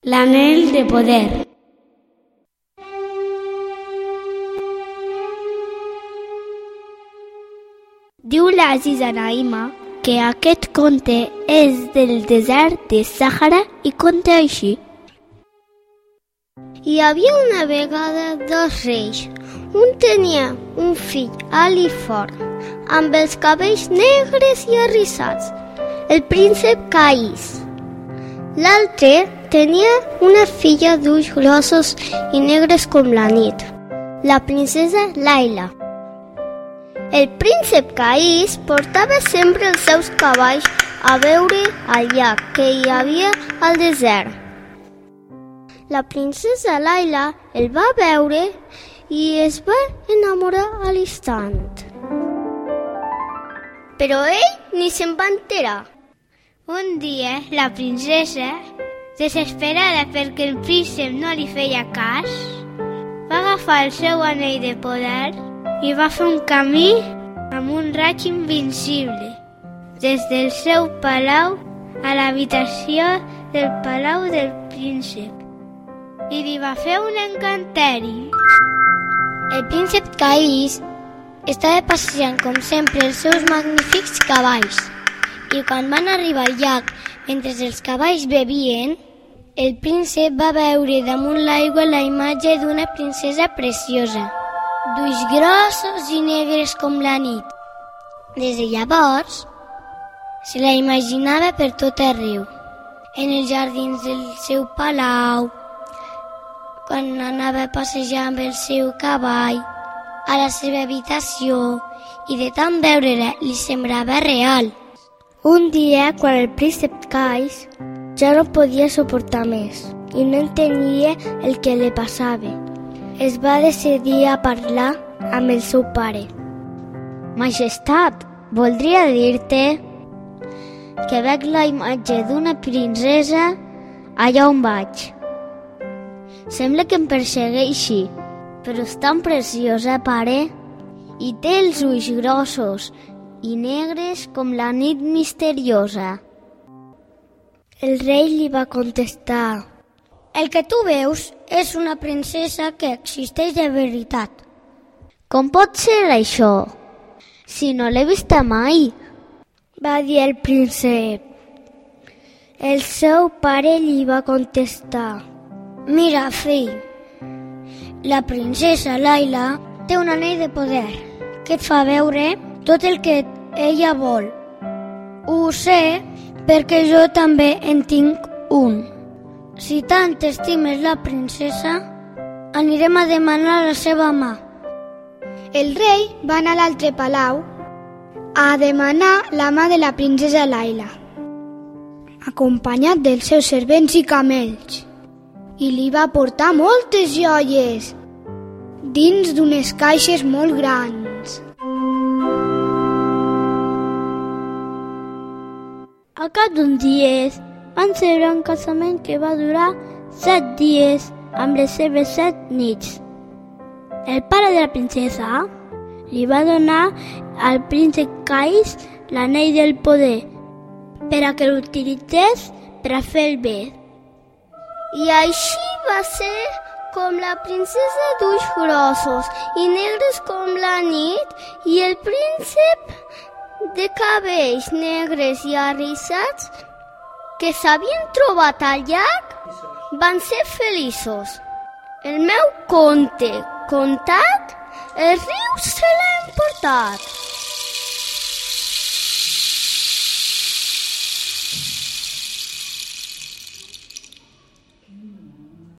L'anell de poder. Diu l'Aziza Naïma que aquest conte és del desert de Sàhara i conta així. Hi havia una vegada dos reis. Un tenia un fill alt i fort, amb els cabells negres i arrissats, el príncep Caís. L'altre tenia una filla d'ulls grossos i negres com la nit, la princesa Laila. El príncep Caís portava sempre els seus cavalls a veure al llac que hi havia al desert. La princesa Laila el va veure i es va enamorar a l'instant. Però ell ni se'n va enterar. Un dia, la princesa, desesperada perquè el príncep no li feia cas, va agafar el seu anell de poder i va fer un camí amb un raig invincible des del seu palau a l'habitació del palau del príncep i li va fer un encanteri. El príncep Caís estava passejant com sempre els seus magnífics cavalls i quan van arribar al llac mentre els cavalls bevien, el príncep va veure damunt l'aigua la imatge d'una princesa preciosa, d'ulls grossos i negres com la nit. Des de llavors, se la imaginava per tot arreu, en els jardins del seu palau, quan anava a passejar amb el seu cavall, a la seva habitació, i de tant veure-la li semblava real. Un dia, quan el príncep Caís ja no podia suportar més i no entenia el que li passava, es va decidir a parlar amb el seu pare. Majestat, voldria dir-te que veig la imatge d'una princesa allà on vaig. Sembla que em persegueixi, però és tan preciosa, pare, i té els ulls grossos i negres com la nit misteriosa. El rei li va contestar: el que tu veus és una princesa que existeix de veritat. Com pot ser això, si no l'he vista mai? Va dir el príncep. El seu pare li va contestar: mira, fill, la princesa Laila té un anell de poder que et fa veure tot el que ella vol. Ho sé perquè jo també en tinc un. Si tant estimes la princesa, anirem a demanar la seva mà. El rei va anar a l'altre palau a demanar la mà de la princesa Laila, acompanyat dels seus servents i camells, i li va portar moltes joies dins d'unes caixes molt grans. Al cap d'uns dies van celebrar un casament que va durar 7 dies amb les seves 7 nits. El pare de la princesa li va donar al príncep Caís l'anell del poder per a que l'utilitzés per a fer el bé. I així va ser com la princesa d'ulls grossos i negres com la nit i el príncep de cabells negres i arrissats que s'havien trobat al llac van ser feliços. El meu conte contat, els rius se l'han portat.